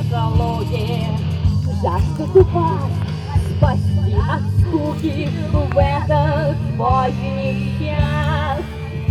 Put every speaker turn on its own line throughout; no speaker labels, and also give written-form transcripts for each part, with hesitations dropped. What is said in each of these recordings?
слуги жаждут вас спасти от скуки в этот поздний час.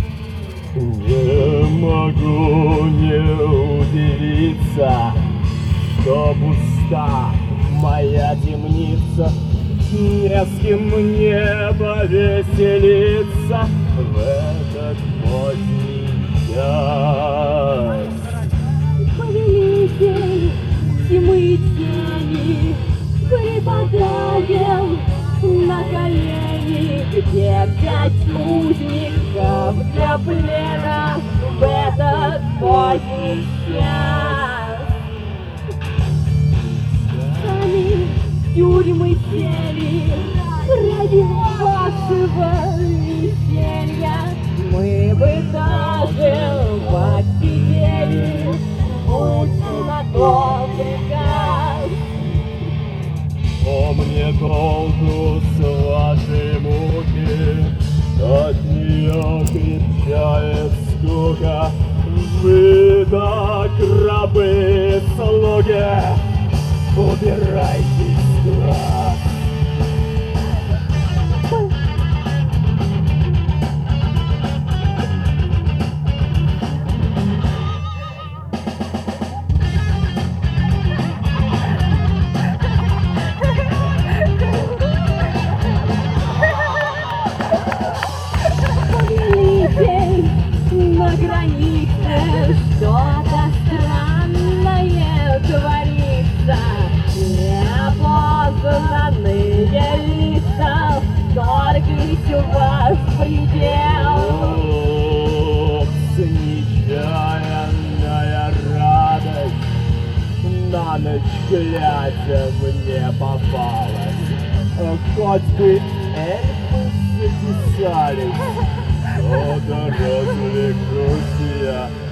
Не могу не удивиться, что пуста моя темница, не с кем мне повеселиться в этот поздний час.
Повелитель тьмы и тени, припадаем на колени, где пять узников для плена в этот поздний час. Сами тюрьмы сели ради вашего веселья, мы бы даже посидели, будь на то приказ.
О, мне толку с вашей муки, от нее крепчает скука. Вы так рабы слуги, убирайтесь с глаз.
На границе что-то странное творится, неопознанные лица вторглись у вас в предел.
Ох, нечаянная радость на ночь глядя мне попалась. Хоть бы эльфы записались, что-то развлекусь я